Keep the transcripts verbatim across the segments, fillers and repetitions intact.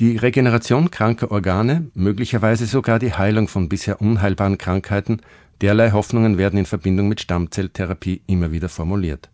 Die Regeneration kranker Organe, möglicherweise sogar die Heilung von bisher unheilbaren Krankheiten, derlei Hoffnungen werden in Verbindung mit Stammzelltherapie immer wieder formuliert.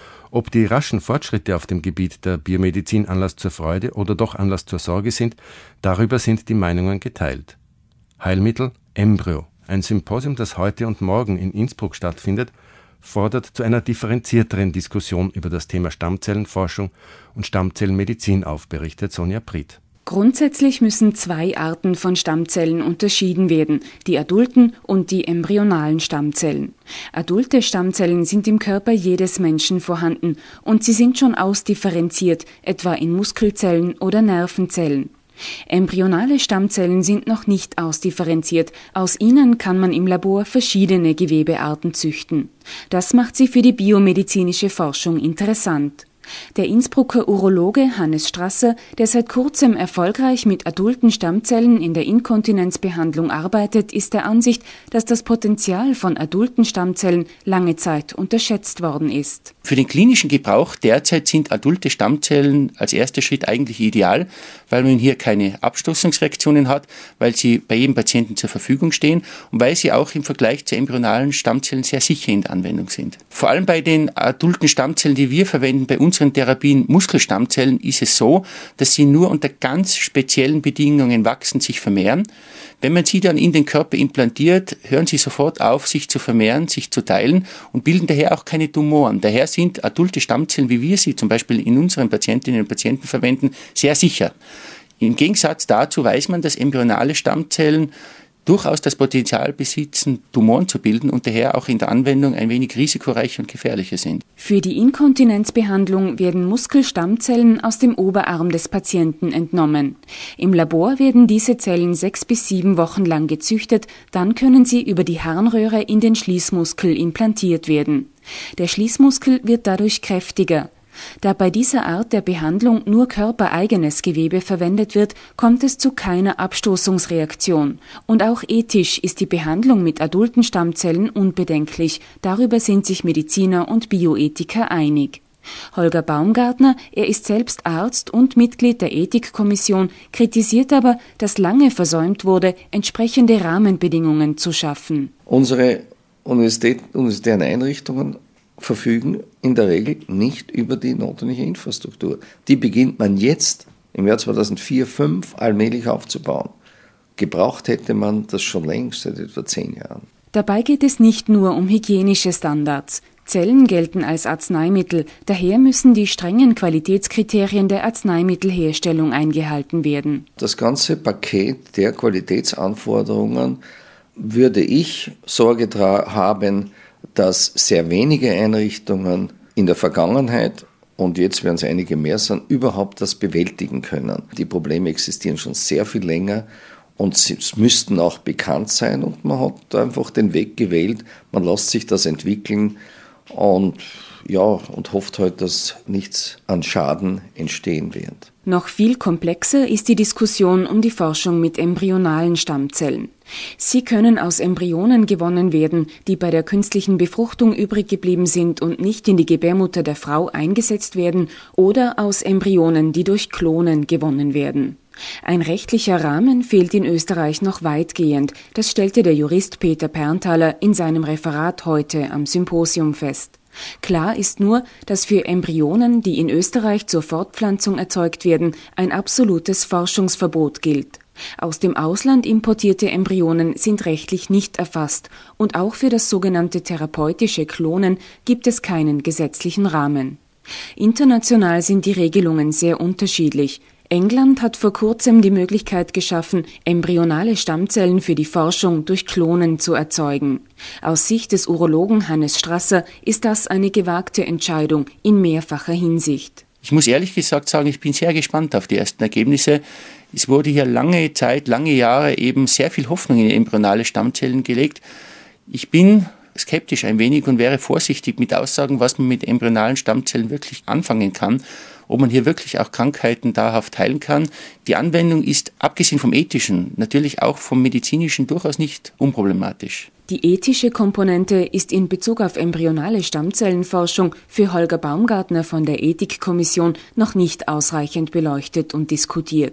Ob die raschen Fortschritte auf dem Gebiet der Biomedizin Anlass zur Freude oder doch Anlass zur Sorge sind, darüber sind die Meinungen geteilt. Heilmittel Embryo, ein Symposium, das heute und morgen in Innsbruck stattfindet, fordert zu einer differenzierteren Diskussion über das Thema Stammzellenforschung und Stammzellenmedizin auf, berichtet Sonja Priet. Grundsätzlich müssen zwei Arten von Stammzellen unterschieden werden, die adulten und die embryonalen Stammzellen. Adulte Stammzellen sind im Körper jedes Menschen vorhanden und sie sind schon ausdifferenziert, etwa in Muskelzellen oder Nervenzellen. Embryonale Stammzellen sind noch nicht ausdifferenziert, aus ihnen kann man im Labor verschiedene Gewebearten züchten. Das macht sie für die biomedizinische Forschung interessant. Der Innsbrucker Urologe Hannes Strasser, der seit kurzem erfolgreich mit adulten Stammzellen in der Inkontinenzbehandlung arbeitet, ist der Ansicht, dass das Potenzial von adulten Stammzellen lange Zeit unterschätzt worden ist. Für den klinischen Gebrauch derzeit sind adulte Stammzellen als erster Schritt eigentlich ideal, weil man hier keine Abstoßungsreaktionen hat, weil sie bei jedem Patienten zur Verfügung stehen und weil sie auch im Vergleich zu embryonalen Stammzellen sehr sicher in der Anwendung sind. Vor allem bei den adulten Stammzellen, die wir verwenden, bei unseren Therapien Muskelstammzellen, ist es so, dass sie nur unter ganz speziellen Bedingungen wachsen, sich vermehren. Wenn man sie dann in den Körper implantiert, hören sie sofort auf, sich zu vermehren, sich zu teilen und bilden daher auch keine Tumoren. Daher sind adulte Stammzellen, wie wir sie zum Beispiel in unseren Patientinnen und Patienten verwenden, sehr sicher. Im Gegensatz dazu weiß man, dass embryonale Stammzellen durchaus das Potenzial besitzen, Tumoren zu bilden und daher auch in der Anwendung ein wenig risikoreicher und gefährlicher sind. Für die Inkontinenzbehandlung werden Muskelstammzellen aus dem Oberarm des Patienten entnommen. Im Labor werden diese Zellen sechs bis sieben Wochen lang gezüchtet, dann können sie über die Harnröhre in den Schließmuskel implantiert werden. Der Schließmuskel wird dadurch kräftiger. Da bei dieser Art der Behandlung nur körpereigenes Gewebe verwendet wird, kommt es zu keiner Abstoßungsreaktion. Und auch ethisch ist die Behandlung mit adulten Stammzellen unbedenklich. Darüber sind sich Mediziner und Bioethiker einig. Holger Baumgartner, er ist selbst Arzt und Mitglied der Ethikkommission, kritisiert aber, dass lange versäumt wurde, entsprechende Rahmenbedingungen zu schaffen. Unsere Universität, universitären Einrichtungen verfügen in der Regel nicht über die notwendige Infrastruktur. Die beginnt man jetzt im Jahr zweitausendvier, zweitausendfünf allmählich aufzubauen. Gebraucht hätte man das schon längst, seit etwa zehn Jahren. Dabei geht es nicht nur um hygienische Standards. Zellen gelten als Arzneimittel, daher müssen die strengen Qualitätskriterien der Arzneimittelherstellung eingehalten werden. Das ganze Paket der Qualitätsanforderungen würde ich Sorge tra- haben, dass sehr wenige Einrichtungen in der Vergangenheit, und jetzt werden es einige mehr sein, überhaupt das bewältigen können. Die Probleme existieren schon sehr viel länger und sie müssten auch bekannt sein und man hat einfach den Weg gewählt, man lässt sich das entwickeln und ja, und hofft halt, dass nichts an Schaden entstehen wird. Noch viel komplexer ist die Diskussion um die Forschung mit embryonalen Stammzellen. Sie können aus Embryonen gewonnen werden, die bei der künstlichen Befruchtung übrig geblieben sind und nicht in die Gebärmutter der Frau eingesetzt werden, oder aus Embryonen, die durch Klonen gewonnen werden. Ein rechtlicher Rahmen fehlt in Österreich noch weitgehend. Das stellte der Jurist Peter Perntaler in seinem Referat heute am Symposium fest. Klar ist nur, dass für Embryonen, die in Österreich zur Fortpflanzung erzeugt werden, ein absolutes Forschungsverbot gilt. Aus dem Ausland importierte Embryonen sind rechtlich nicht erfasst und auch für das sogenannte therapeutische Klonen gibt es keinen gesetzlichen Rahmen. International sind die Regelungen sehr unterschiedlich. England hat vor kurzem die Möglichkeit geschaffen, embryonale Stammzellen für die Forschung durch Klonen zu erzeugen. Aus Sicht des Urologen Hannes Strasser ist das eine gewagte Entscheidung in mehrfacher Hinsicht. Ich muss ehrlich gesagt sagen, ich bin sehr gespannt auf die ersten Ergebnisse. Es wurde hier lange Zeit, lange Jahre eben sehr viel Hoffnung in embryonale Stammzellen gelegt. Ich bin skeptisch ein wenig und wäre vorsichtig mit Aussagen, was man mit embryonalen Stammzellen wirklich anfangen kann, ob man hier wirklich auch Krankheiten dauerhaft heilen kann. Die Anwendung ist, abgesehen vom Ethischen, natürlich auch vom Medizinischen durchaus nicht unproblematisch. Die ethische Komponente ist in Bezug auf embryonale Stammzellenforschung für Holger Baumgartner von der Ethikkommission noch nicht ausreichend beleuchtet und diskutiert.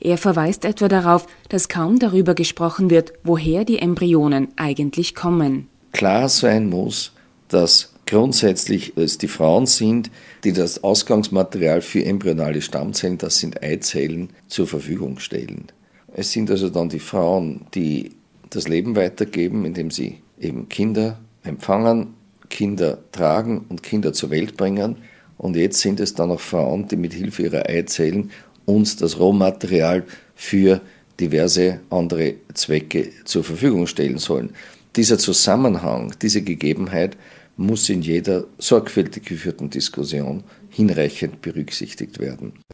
Er verweist etwa darauf, dass kaum darüber gesprochen wird, woher die Embryonen eigentlich kommen. Klar sein muss, dass grundsätzlich es die Frauen sind, die das Ausgangsmaterial für embryonale Stammzellen, das sind Eizellen, zur Verfügung stellen. Es sind also dann die Frauen, die das Leben weitergeben, indem sie eben Kinder empfangen, Kinder tragen und Kinder zur Welt bringen. Und jetzt sind es dann auch Frauen, die mit Hilfe ihrer Eizellen uns das Rohmaterial für diverse andere Zwecke zur Verfügung stellen sollen. Dieser Zusammenhang, diese Gegebenheit muss in jeder sorgfältig geführten Diskussion hinreichend berücksichtigt werden.